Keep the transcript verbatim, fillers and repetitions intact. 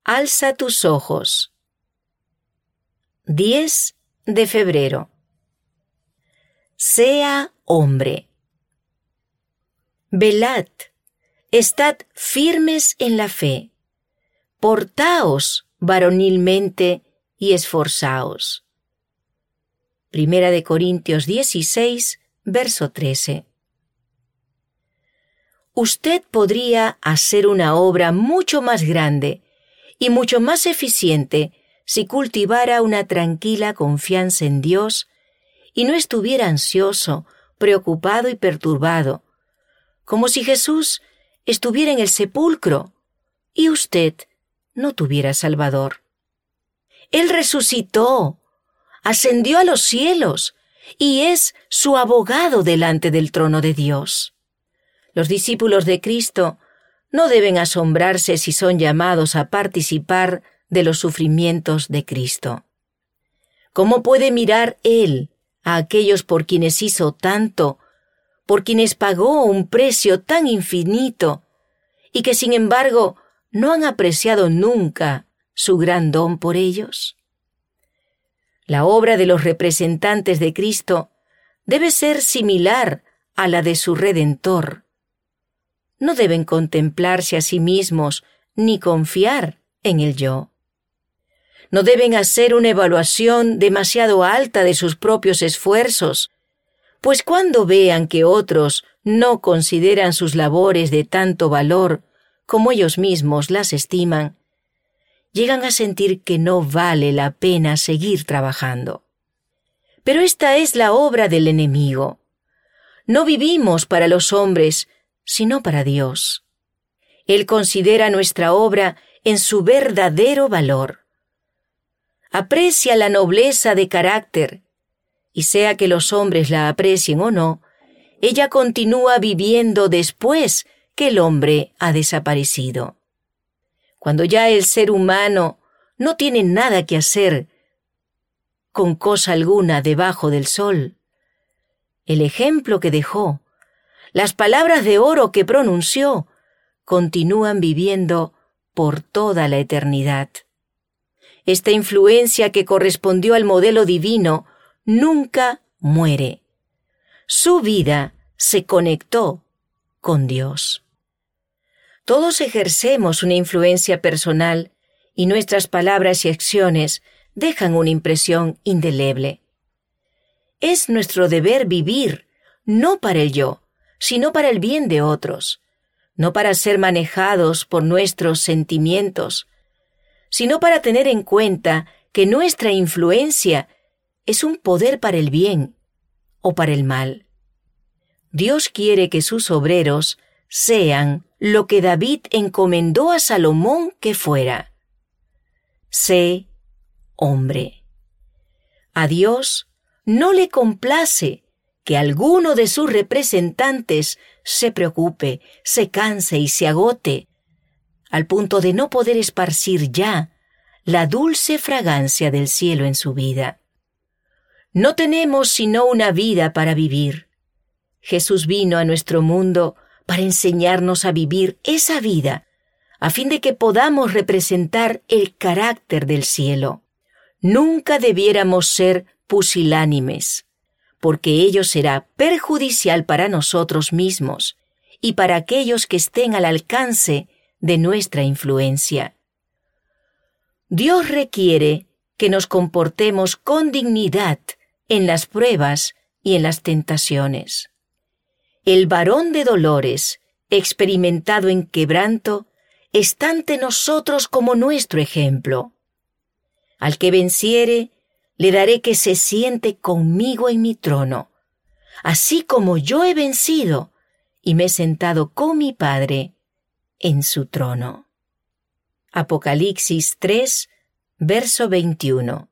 Alza tus ojos. diez de febrero. Sea hombre. Velad, estad firmes en la fe. Portaos varonilmente y esforzaos. Primera de Corintios dieciséis, verso trece. Usted podría hacer una obra mucho más grande y mucho más eficiente si cultivara una tranquila confianza en Dios y no estuviera ansioso, preocupado y perturbado, como si Jesús estuviera en el sepulcro y usted no tuviera Salvador. Él resucitó, ascendió a los cielos y es su abogado delante del trono de Dios. Los discípulos de Cristo no deben asombrarse si son llamados a participar de los sufrimientos de Cristo. ¿Cómo puede mirar Él a aquellos por quienes hizo tanto, por quienes pagó un precio tan infinito y que sin embargo no han apreciado nunca su gran don por ellos? La obra de los representantes de Cristo debe ser similar a la de su Redentor. No deben contemplarse a sí mismos ni confiar en el yo. No deben hacer una evaluación demasiado alta de sus propios esfuerzos, pues cuando vean que otros no consideran sus labores de tanto valor como ellos mismos las estiman, llegan a sentir que no vale la pena seguir trabajando. Pero esta es la obra del enemigo. No vivimos para los hombres, sino para Dios. Él considera nuestra obra en su verdadero valor. Aprecia la nobleza de carácter, y sea que los hombres la aprecien o no, ella continúa viviendo después que el hombre ha desaparecido. Cuando ya el ser humano no tiene nada que hacer con cosa alguna debajo del sol, el ejemplo que dejó, las palabras de oro que pronunció, continúan viviendo por toda la eternidad. Esta influencia que correspondió al modelo divino nunca muere. Su vida se conectó con Dios. Todos ejercemos una influencia personal y nuestras palabras y acciones dejan una impresión indeleble. Es nuestro deber vivir, no para el yo, sino para el bien de otros, no para ser manejados por nuestros sentimientos, sino para tener en cuenta que nuestra influencia es un poder para el bien o para el mal. Dios quiere que sus obreros sean lo que David encomendó a Salomón que fuera. Sé hombre. A Dios no le complace que alguno de sus representantes se preocupe, se canse y se agote, al punto de no poder esparcir ya la dulce fragancia del cielo en su vida. No tenemos sino una vida para vivir. Jesús vino a nuestro mundo para enseñarnos a vivir esa vida, a fin de que podamos representar el carácter del cielo. Nunca debiéramos ser pusilánimes, porque ello será perjudicial para nosotros mismos y para aquellos que estén al alcance de nuestra influencia. Dios requiere que nos comportemos con dignidad en las pruebas y en las tentaciones. El varón de dolores, experimentado en quebranto, está ante nosotros como nuestro ejemplo. Al que venciere, le daré que se siente conmigo en mi trono, así como yo he vencido y me he sentado con mi Padre en su trono. Apocalipsis tres, verso veintiuno.